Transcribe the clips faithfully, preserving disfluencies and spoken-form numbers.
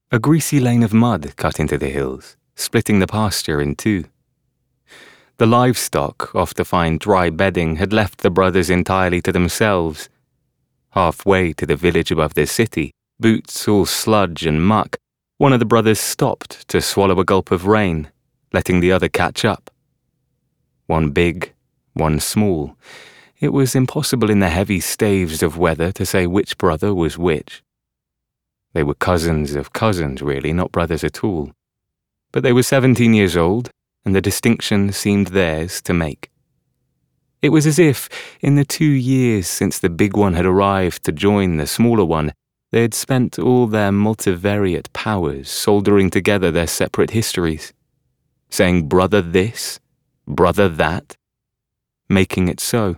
A greasy lane of mud cut into the hills, splitting the pasture in two. The livestock, off to find dry bedding, had left the brothers entirely to themselves. Halfway to the village above the city, boots all sludge and muck, one of the brothers stopped to swallow a gulp of rain, letting the other catch up. One big, one small. It was impossible in the heavy staves of weather to say which brother was which. They were cousins of cousins, really, not brothers at all. But they were seventeen years old, and the distinction seemed theirs to make. It was as if, in the two years since the big one had arrived to join the smaller one, they had spent all their multivariate powers soldering together their separate histories, saying brother this, brother that, making it so.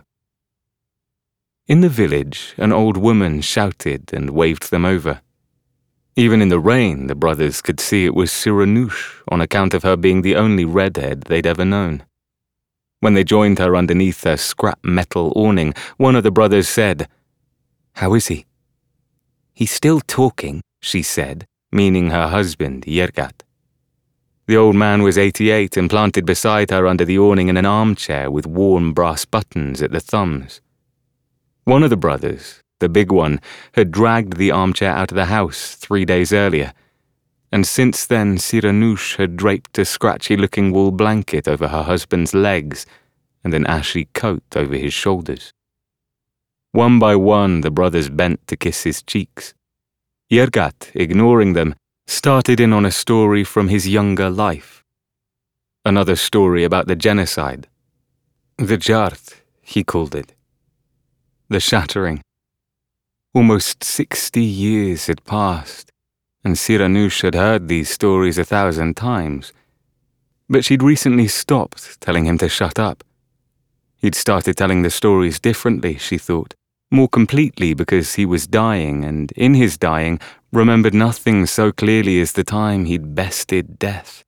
In the village, an old woman shouted and waved them over. Even in the rain, the brothers could see it was Cyranoushe on account of her being the only redhead they'd ever known. When they joined her underneath a scrap metal awning, one of the brothers said, "How is he?" "He's still talking," she said, meaning her husband, Yergat. The old man was eighty-eight and planted beside her under the awning in an armchair with worn brass buttons at the thumbs. One of the brothers, the big one, had dragged the armchair out of the house three days earlier, and since then Cyranoushe had draped a scratchy-looking wool blanket over her husband's legs and an ashy coat over his shoulders. One by one the brothers bent to kiss his cheeks. Yergat, ignoring them, started in on a story from his younger life. Another story about the genocide. The Jart, he called it. The shattering. Almost sixty years had passed, and Cyranoushe had heard these stories a thousand times. But she'd recently stopped telling him to shut up. He'd started telling the stories differently, she thought, more completely because he was dying, and in his dying, remembered nothing so clearly as the time he'd bested death.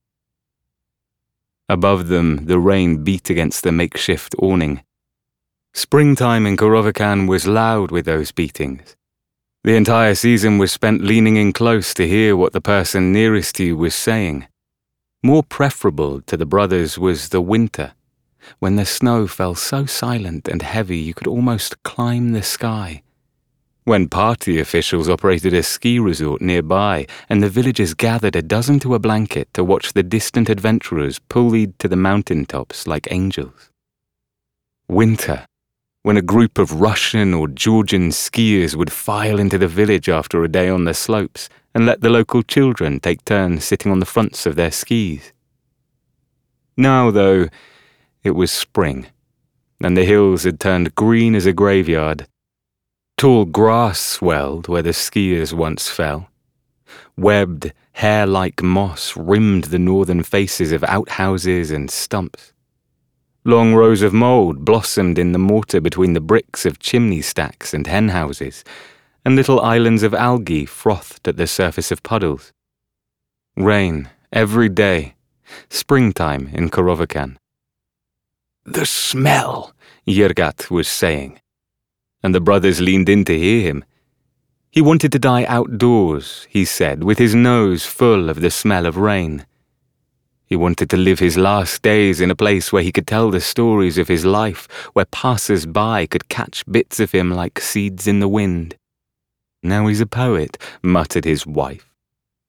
Above them, the rain beat against the makeshift awning. Springtime in Korovakan was loud with those beatings. The entire season was spent leaning in close to hear what the person nearest to you was saying. More preferable to the brothers was the winter, when the snow fell so silent and heavy you could almost climb the sky. When party officials operated a ski resort nearby and the villagers gathered a dozen to a blanket to watch the distant adventurers pullead to the mountaintops like angels. Winter, when a group of Russian or Georgian skiers would file into the village after a day on the slopes and let the local children take turns sitting on the fronts of their skis. Now, though, it was spring, and the hills had turned green as a graveyard. Tall grass swelled where the skiers once fell. Webbed, hair-like moss rimmed the northern faces of outhouses and stumps. Long rows of mould blossomed in the mortar between the bricks of chimney stacks and hen houses, and little islands of algae frothed at the surface of puddles. Rain, every day. Springtime in Korovakan. "The smell," Yergat was saying, and the brothers leaned in to hear him. He wanted to die outdoors, he said, with his nose full of the smell of rain. He wanted to live his last days in a place where he could tell the stories of his life, where passers-by could catch bits of him like seeds in the wind. "Now he's a poet," muttered his wife.